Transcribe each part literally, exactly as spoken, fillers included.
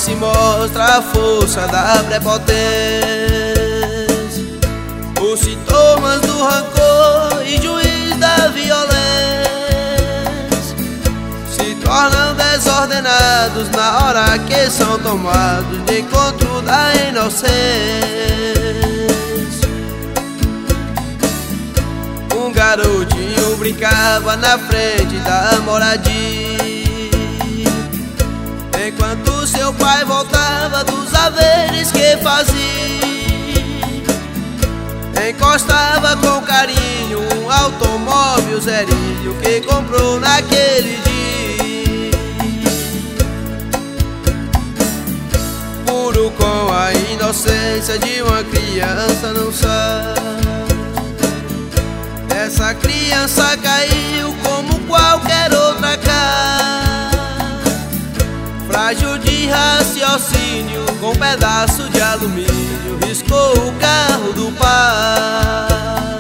se mostra a força da prepotência. Os sintomas do rancor e juiz da violência se tornam desordenados na hora que são tomados de encontro da inocência. Um garotinho brincava na frente da moradia, enquanto seu pai voltava dos haveres que fazia. Encostava com carinho um automóvel zerinho que comprou naquele dia, puro com a inocência de uma criança não sabe. Essa criança caiu como qualquer outra cara, frágil de raciocínio, com um pedaço de alumínio riscou o carro do pai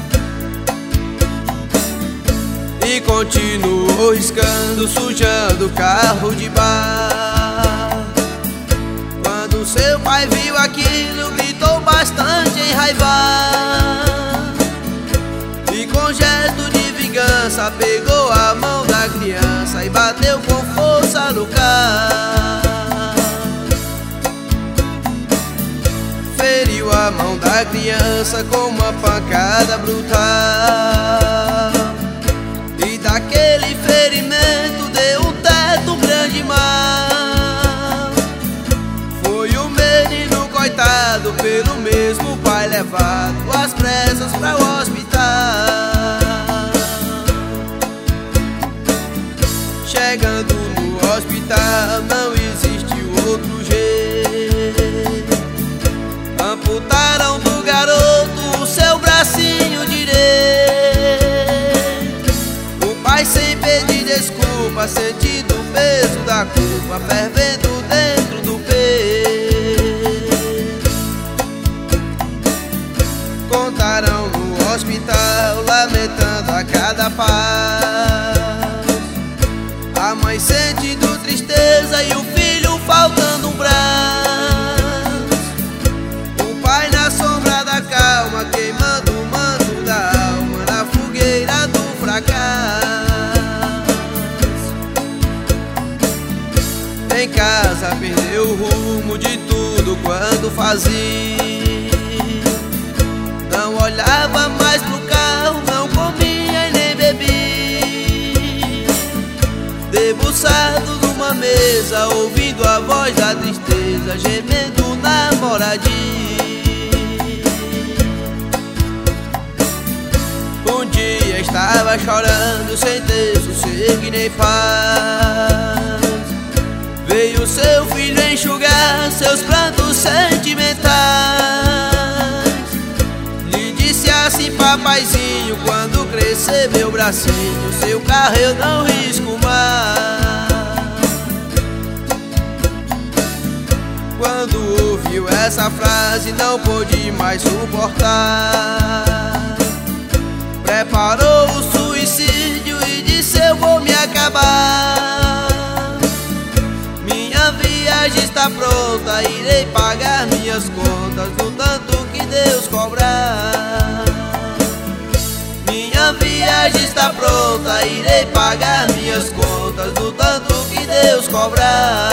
e continuou riscando, sujando o carro de bar. Quando seu pai viu aquilo, gritou bastante enraivado e com gesto de vingança pegou a mão da criança e bateu com força no carro. Feriu a mão da criança com uma pancada brutal, e daquele ferimento deu um teto grande mal. Foi o menino coitado pelo mesmo pai levado às pressas para o hospital. Chegando no hospital não existe outro jeito, amputaram do garoto o seu bracinho direito. O pai sem pedir desculpa, sentindo o peso da culpa fervendo dentro do peito. Contaram no hospital, lamentando a cada passo, a mãe sentindo tristeza e o filho faltando um braço. O pai na sombra da calma, queimando o manto da alma na fogueira do fracasso. Em casa perdeu o rumo de tudo quando fazia, não olhava mais pro carro, não comia e nem bebia, debruçado numa mesa, ouvindo a voz da tristeza, gemendo na moradia. Um dia estava chorando, sem ter sossego e nem paz. Veio seu filho enxugar seus prantos sentimentais. Lhe disse assim: papaizinho, quando crescer meu bracinho, seu carro eu não risco mais. Quando ouviu essa frase não pôde mais suportar, preparou o suicídio e disse: eu vou me acabar. Minha viagem está pronta, irei pagar minhas contas no tanto que Deus cobrar. Minha viagem está pronta, irei pagar minhas contas no tanto que Deus cobrar.